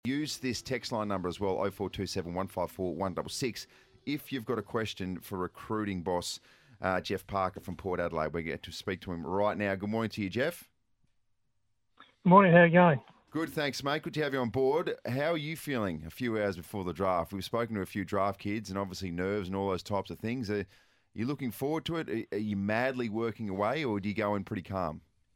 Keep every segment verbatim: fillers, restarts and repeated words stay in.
Use this text line number as well, oh four two seven, one five four, one six six, if you've got a question for recruiting boss uh, Jeff Parker from Port Adelaide. We get to speak to him right now. Good morning to you, Jeff. Good morning. How are you going? Good, thanks, mate. Good to have you on board. How are you feeling a few hours before the draft? We've spoken to a few draft kids and obviously nerves and all those types of things. Are you looking forward to it? Are you madly working away, or do you go in pretty calm?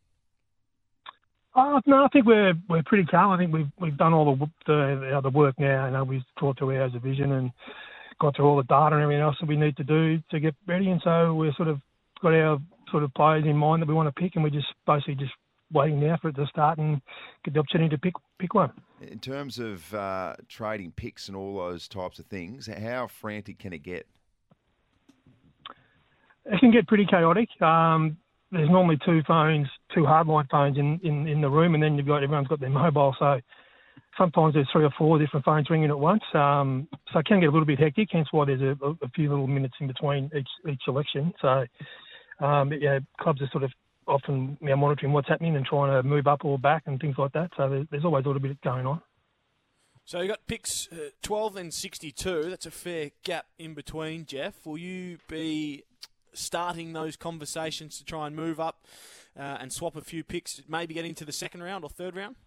Uh, no, I think we're we're pretty calm. I think we've we've done all the the, the work now. You know, we've thought through our division and got through all the data and everything else that we need to do to get ready. And so we're sort of got our sort of players in mind that we want to pick, and we're just basically just waiting now for it to start and get the opportunity to pick pick one. In terms of uh, trading picks and all those types of things, how frantic can it get? It can get pretty chaotic. Um, there's normally two phones, two hardline phones in, in, in the room, and then you've got everyone's got their mobile. So sometimes there's three or four different phones ringing at once. Um, so it can get a little bit hectic. Hence why there's a, a few little minutes in between each each election. So um, yeah, clubs are sort of often you know, monitoring what's happening and trying to move up or back and things like that. So there's, there's always a little bit going on. So you got picks uh, twelve and sixty-two. That's a fair gap in between, Jeff. Will you be starting those conversations to try and move up uh, and swap a few picks, maybe get into the second round or third round?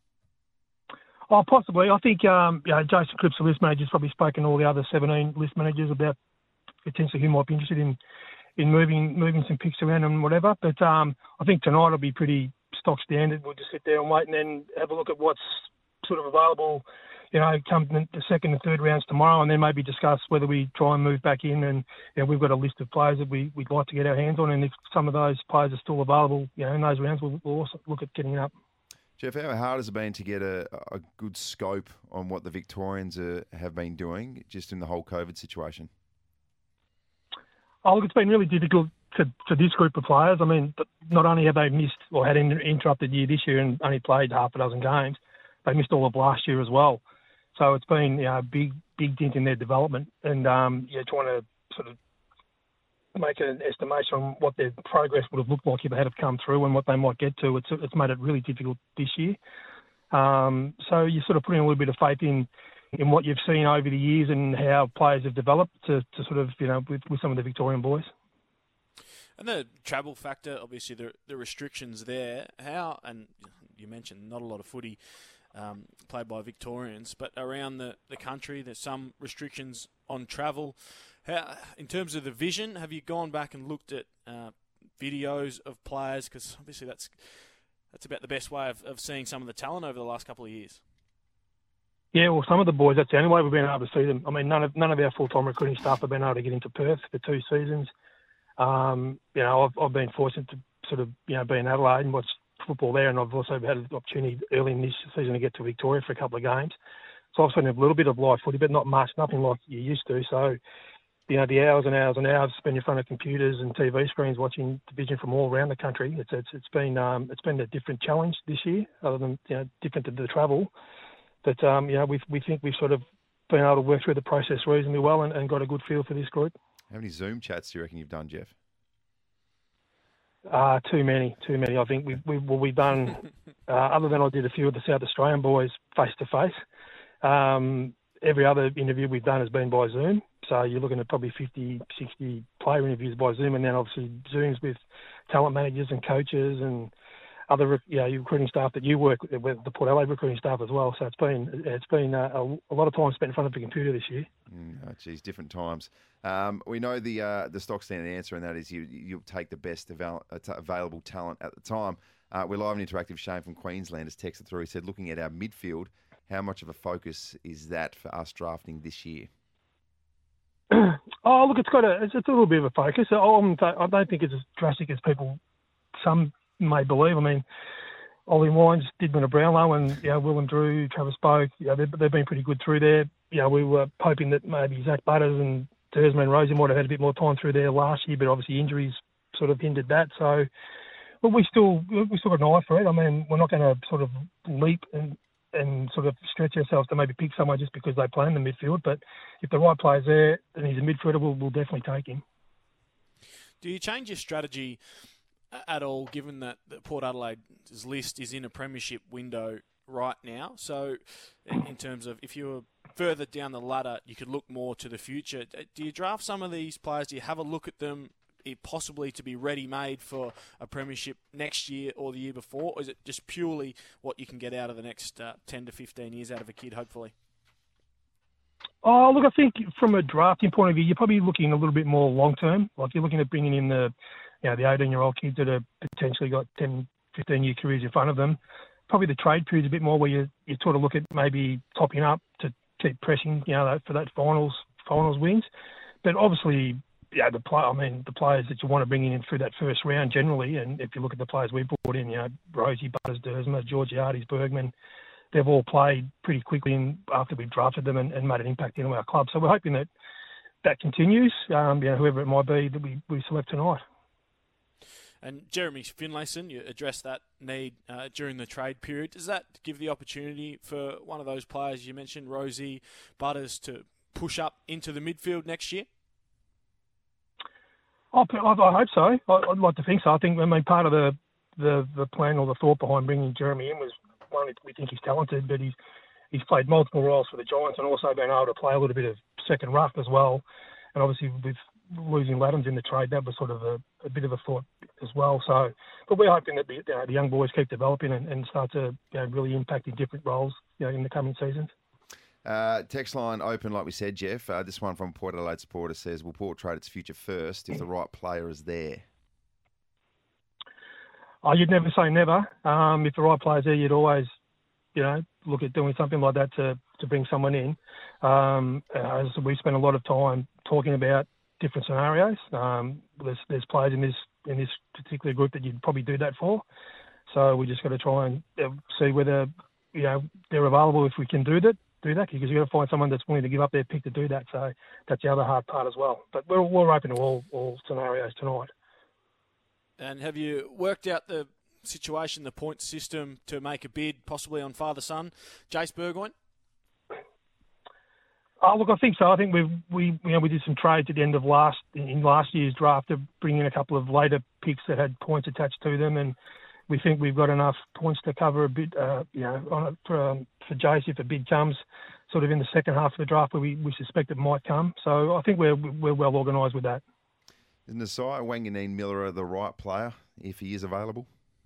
Oh, possibly. I think um, you know, Jason Cripps, the list manager, has probably spoken to all the other seventeen list managers about potentially who might be interested in in moving moving some picks around and whatever. But um, I think tonight will be pretty stock standard. We'll just sit there and wait and then have a look at what's sort of available, you know, come the second and third rounds tomorrow, and then maybe discuss whether we try and move back in. And you know, we've got a list of players that we, we'd like to get our hands on, and if some of those players are still available, you know, in those rounds, we'll, we'll also look at getting up. Jeff, how hard has it been to get a, a good scope on what the Victorians are, have been doing just in the whole COVID situation? Oh, look, it's been really difficult to, to this group of players. I mean, not only have they missed or had an interrupted year this year and only played half a dozen games, they missed all of last year as well. So it's been you know, a big, big dent in their development, and um, yeah, trying to sort of make an estimation on what their progress would have looked like if they had have come through and what they might get to. It's it's made it really difficult this year. Um, so you're sort of putting a little bit of faith in in what you've seen over the years and how players have developed to, to sort of, you know, with, with some of the Victorian boys. And the travel factor, obviously the the restrictions there. How, and you mentioned not a lot of footy um, played by Victorians, but around the, the country there's some restrictions on travel. How, in terms of the vision, have you gone back and looked at uh, videos of players? Because obviously that's that's about the best way of, of seeing some of the talent over the last couple of years. Yeah, well, some of the boys, that's the only way we've been able to see them. I mean, none of none of our full-time recruiting staff have been able to get into Perth for two seasons. Um, you know, I've, I've been fortunate to sort of, you know, be in Adelaide and watch football there, and I've also had an opportunity early in this season to get to Victoria for a couple of games. So I've seen a little bit of live footy, but not much, nothing like you used to. So, you know, the hours and hours and hours spent in front of computers and T V screens watching division from all around the country, it's it's, it's been um, it's been a different challenge this year, other than, you know, different to the travel. But, um, you know, we we think we've sort of been able to work through the process reasonably well and, and got a good feel for this group. How many Zoom chats do you reckon you've done, Jeff? Uh, too many, too many. I think we've, we've, well, we've done, uh, other than I did a few of the South Australian boys face-to-face, um, every other interview we've done has been by Zoom. So you're looking at probably fifty, sixty player interviews by Zoom, and then obviously Zooms with talent managers and coaches and other, you know, recruiting staff that you work with, with the Port Adelaide recruiting staff as well. So it's been it's been a, a lot of time spent in front of the computer this year. Mm, oh, geez, different times. Um, we know the uh, the stock standard answer, and that is you you'll take the best avail- available talent at the time. Uh, we're live and interactive. Shane from Queensland has texted through. He said, looking at our midfield, how much of a focus is that for us drafting this year? Oh, look, it's got a it's a little bit of a focus. I don't think it's as drastic as people some may believe. I mean, Ollie Wines did win a Brownlow, and you know, Will and Drew, Travis Boak, you know, they've, they've been pretty good through there. You know, we were hoping that maybe Zach Butters and Dersman and Rosie might have had a bit more time through there last year, but obviously injuries sort of hindered that. So, but we still we still got an eye for it. I mean, we're not going to sort of leap and and sort of stretch ourselves to maybe pick someone just because they play in the midfield. But if the right player's there and he's a midfielder, we'll, we'll definitely take him. Do you change your strategy at all, given that Port Adelaide's list is in a premiership window right now. So in terms of if you were further down the ladder, you could look more to the future. Do you draft some of these players? Do you have a look at them possibly to be ready-made for a premiership next year or the year before? Or is it just purely what you can get out of the next uh, ten to fifteen years out of a kid, hopefully? Oh, look, I think from a drafting point of view, you're probably looking a little bit more long-term. Like you're looking at bringing in the, you know, the eighteen-year-old kids that have potentially got ten, fifteen-year careers in front of them. Probably the trade period's a bit more where you you sort of look at maybe topping up to keep pressing, you know, for that finals finals wins. But obviously, yeah, the play, I mean, the players that you want to bring in through that first round generally, and if you look at the players we brought in, you know, Rosie, Butters, Dersma, Georgiades, Bergman, they've all played pretty quickly in, after we drafted them and, and made an impact in our club. So we're hoping that that continues, um, you know, whoever it might be that we, we select tonight. And Jeremy Finlayson, you addressed that need uh, during the trade period. Does that give the opportunity for one of those players you mentioned, Rosie, Butters, to push up into the midfield next year? I, I hope so. I'd like to think so. I think, I mean, part of the, the, the plan or the thought behind bringing Jeremy in was, one, we think he's talented, but he's he's played multiple roles for the Giants and also been able to play a little bit of second ruck as well. And obviously with losing Laddams in the trade, that was sort of a, a bit of a thought as well. So, but we're hoping that the, you know, the young boys keep developing and, and start to, you know, really impact in different roles, you know, in the coming seasons. Uh, text line open, like we said, Jeff. Uh, this one from Port Adelaide supporter says, will Port trade its future first if the right player is there? Oh, you'd never say never. Um, if the right player's there, you'd always, you know, look at doing something like that to, to bring someone in. Um, as we spend a lot of time talking about different scenarios. Um, there's there's players in this in this particular group that you'd probably do that for. So we just got to try and see whether, you know, they're available if we can do that. Do that because you've got to find someone that's willing to give up their pick to do that. So that's the other hard part as well. But we're we're open to all all scenarios tonight. And have you worked out the situation, the point system to make a bid, possibly on father-son, Jace Burgoyne? Oh, look, I think so. I think we we you know we did some trades at the end of last in last year's draft to bring in a couple of later picks that had points attached to them, and we think we've got enough points to cover a bit, uh, you know, on it for um, for Jace if a bid comes, sort of in the second half of the draft where we, we suspect it might come. So I think we're we're well organised with that. Is Nasiah Wanganeen-Miller the right player if he is available?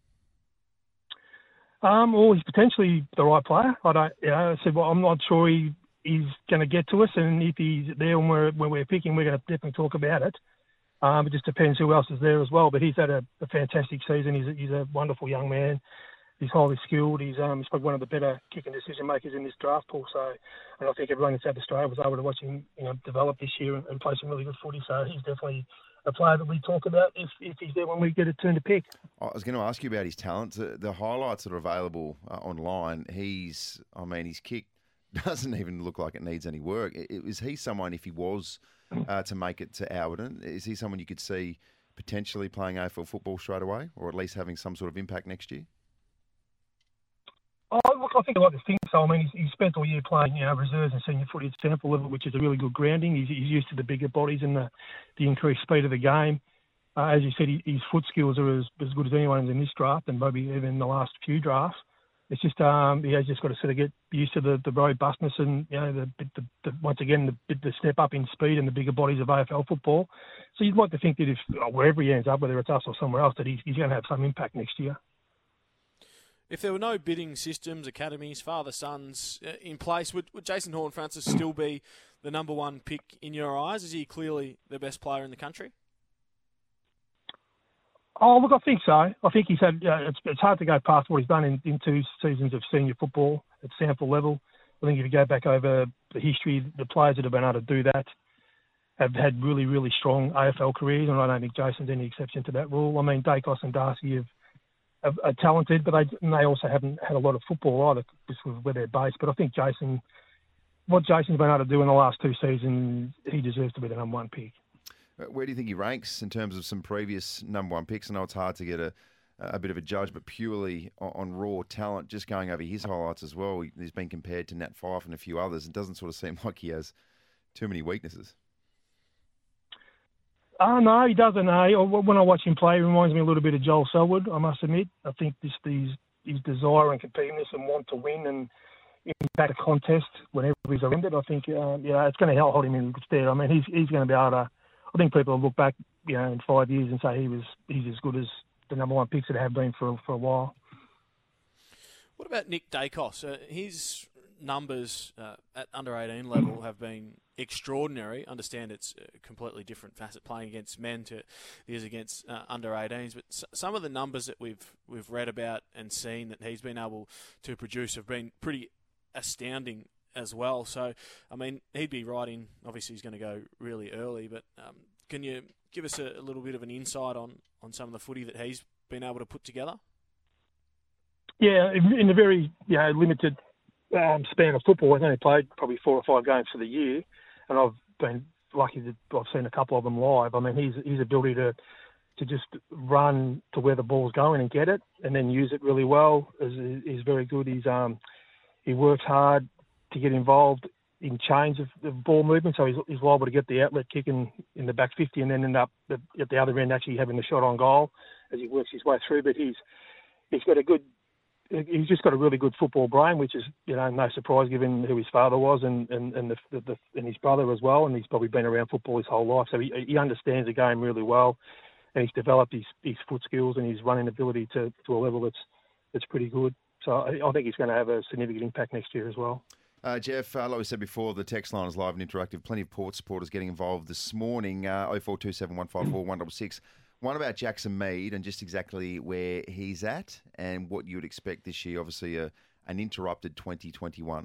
Um, well, he's potentially the right player. I don't, you know, I said, well, I'm not sure he, he's going to get to us, and if he's there when we're when we're picking, we're going to definitely talk about it. Um, it just depends who else is there as well. But he's had a, a fantastic season. He's a, he's a wonderful young man. He's highly skilled. He's um, he's probably one of the better kicking decision makers in this draft pool. So, and I think everyone in South Australia was able to watch him, you know, develop this year and, and play some really good footy. So he's definitely a player that we talk about if, if he's there when we get a turn to pick. I was going to ask you about his talent. The, the highlights that are available uh, online, he's, I mean, his kick doesn't even look like it needs any work. Is he someone, if he was uh, to make it to Alberton, is he someone you could see potentially playing A F L football straight away, or at least having some sort of impact next year? Oh, look, I think I like to think so. I mean, he's, he's spent all year playing, you know, reserves and senior footy at sample level, which is a really good grounding. He's, he's used to the bigger bodies and the, the increased speed of the game. Uh, as you said, he, his foot skills are as, as good as anyone's in this draft and maybe even in the last few drafts. It's just um, he has just got to sort of get used to the, the robustness and, you know, the, the, the once again, the, the step up in speed and the bigger bodies of A F L football. So you'd like to think that if wherever he ends up, whether it's us or somewhere else, that he's, he's going to have some impact next year. If there were no bidding systems, academies, father-sons uh, in place, would, would Jason Horne-Francis still be the number one pick in your eyes? Is he clearly the best player in the country? Oh, look, I think so. I think he's had, uh, it's, it's hard to go past what he's done in, in two seasons of senior football at sample level. I think if you go back over the history, the players that have been able to do that have had really, really strong A F L careers, and I don't think Jason's any exception to that rule. I mean, Dacos and Darcy have Are, are talented, but they they also haven't had a lot of football either, just with where they're based. But I think Jason, what Jason's been able to do in the last two seasons, he deserves to be the number one pick. Where do you think he ranks in terms of some previous number one picks? I know it's hard to get a a bit of a judge, but purely on, on raw talent, just going over his highlights as well, he's been compared to Nat Fyfe and a few others. It doesn't sort of seem like he has too many weaknesses. Oh, no, he doesn't. No. When I watch him play, he reminds me a little bit of Joel Selwood, I must admit. I think this, these his desire and competitiveness and want to win and impact a contest whenever he's around it, I think uh, yeah, it's going to help hold him in good stead. I mean, he's he's going to be able to. I think people will look back, you know, in five years and say he was he's as good as the number one picks that have been for for a while. What about Nick Dacos? Uh, his numbers uh, at under eighteen level have been extraordinary. Understand it's a completely different facet playing against men to is against uh, under eighteens, but s- some of the numbers that we've we've read about and seen that he's been able to produce have been pretty astounding as well. So, I mean, he'd be right in. Obviously, he's going to go really early, but um, can you give us a, a little bit of an insight on, on some of the footy that he's been able to put together? Yeah, in, in a very you know limited um, span of football, I've only played probably four or five games for the year, and I've been lucky that I've seen a couple of them live. I mean, his his ability to to just run to where the ball's going and get it, and then use it really well is is very good. He's um he works hard to get involved in change of, of ball movement, so he's, he's liable to get the outlet kick in, in the back fifty and then end up at, at the other end actually having the shot on goal as he works his way through. But he's he's got a good, he's just got a really good football brain, which is you know no surprise given who his father was and and and, the, the, the, and his brother as well, and he's probably been around football his whole life, so he, he understands the game really well, and he's developed his, his foot skills and his running ability to, to a level that's that's pretty good. So I, I think he's going to have a significant impact next year as well. Uh, Jeff, uh, like we said before, the text line is live and interactive. Plenty of Port supporters getting involved this morning. Uh, oh four two seven, one five four, one six six. One about Jackson Mead and just exactly where he's at and what you would expect this year. Obviously, a, an interrupted twenty twenty-one.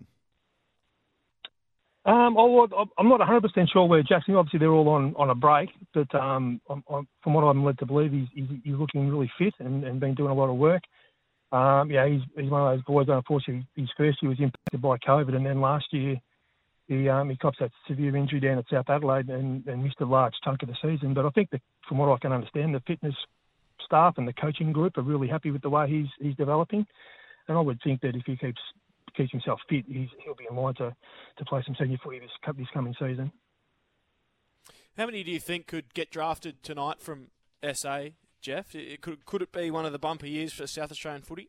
Um, oh, I'm not one hundred percent sure where Jackson. Obviously, they're all on, on a break, but um, I'm, I'm, from what I'm led to believe, he's, he's, he's looking really fit and, and been doing a lot of work. Um, yeah, he's, he's one of those boys. Unfortunately, his first year was impacted by COVID, and then last year he um, he copped that severe injury down at South Adelaide and, and missed a large chunk of the season. But I think that, from what I can understand, the fitness staff and the coaching group are really happy with the way he's he's developing. And I would think that if he keeps keeps himself fit, he's, he'll be in line to, to play some senior footy this this coming season. How many do you think could get drafted tonight from S A? Jeff, it could could it be one of the bumper years for South Australian footy?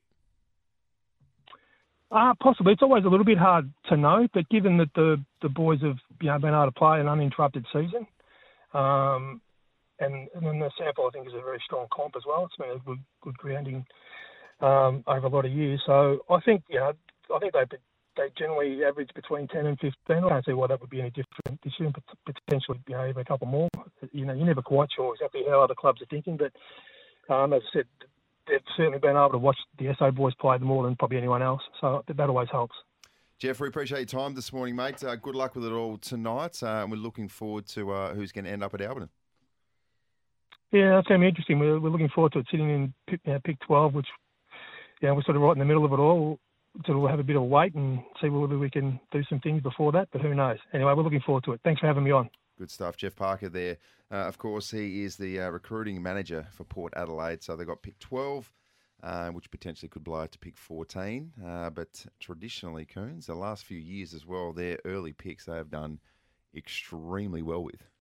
Uh, possibly. It's always a little bit hard to know, but given that the, the boys have you know been able to play an uninterrupted season, um, and, and then the sample I think is a very strong comp as well. It's been a good, good grounding um, over a lot of years. So I think you know I think they they generally average between ten and fifteen. I don't see why that would be any different this year, but potentially you know even a couple more. You know, you're never quite sure exactly how other clubs are thinking, but um, as I said, they've certainly been able to watch the S A boys play more than probably anyone else, so that always helps. Jeff, we appreciate your time this morning, mate. Uh, good luck with it all tonight, uh, and we're looking forward to uh, who's going to end up at Alberton. Yeah, that's going to be interesting. We're, we're looking forward to it sitting in pick, you know, pick twelve, which you know, we're sort of right in the middle of it all. So we'll have a bit of a wait and see whether we can do some things before that, but who knows. Anyway, we're looking forward to it. Thanks for having me on. Good stuff. Jeff Parker there. Uh, of course, he is the uh, recruiting manager for Port Adelaide. So they've got pick twelve, uh, which potentially could blow out to pick fourteen. Uh, but traditionally, Coons, the last few years as well, their early picks they have done extremely well with.